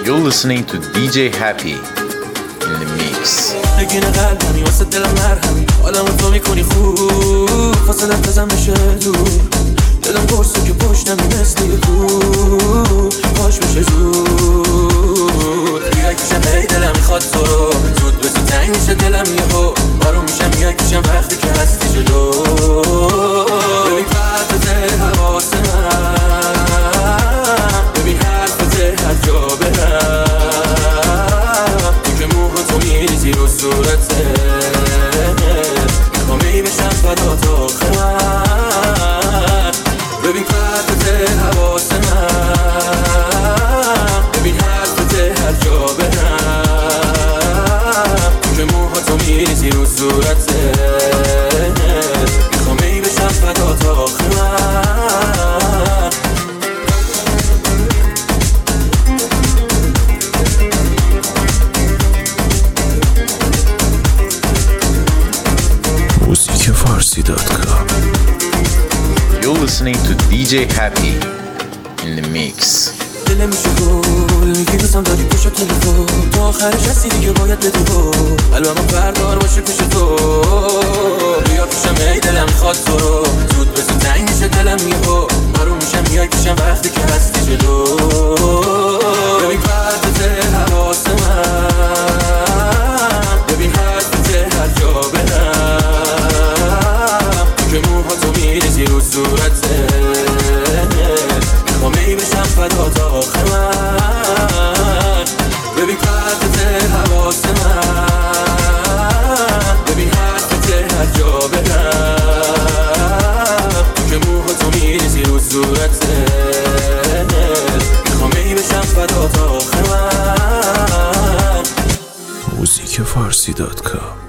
You're listening to DJ Happy in the mix. نگین قلبمی واسه دلم مرهمی حالمو تو میکنی خوب فاصلت ازم بشه دور دلم گرسه که پشتمی مثل یه کوه پاش بشه زود بیای پیشم هی دلم میخواد تو رو زود به تو تنگ میشه دلم یهو آروم میشم بیای پیشم وقتی که هستی جلو ببین پرتت حواس من ببین حرفت هر جا برم تو که موها تو میریزی رو صورتت میخوام ای بشم فدا تا آخر ببین پرتت حواس من ببین حرفت هر جا برم تو که موها تو میریزی رو صورتت میخوام ای بشم فدا تا آخر musicfarsi.com. You're listening to DJ Happy in the mix. دل میشه گل میگی دوستم داری پشت تلفن تو آخرش هستی دیگه باید بدی گل قلبم بردار باشه پیش تو بیا پیشم ای دلم خواد تو رو زود به تو تنگ میشه دلم یهو آروم میشم میای پیشم وقتی که هستی جلو ببین پرتت حواس من ببین حرفت هر جا برم تو که موها تو میریزی رو صورتت میخوام ای بشم فدا تا آخر من ببین پرتت حواس من ببین حرفت هر جا برم تو که موها تو میریزی رو صورتت میخوام ای بشم فدا تا آخر من musicfarsi.com.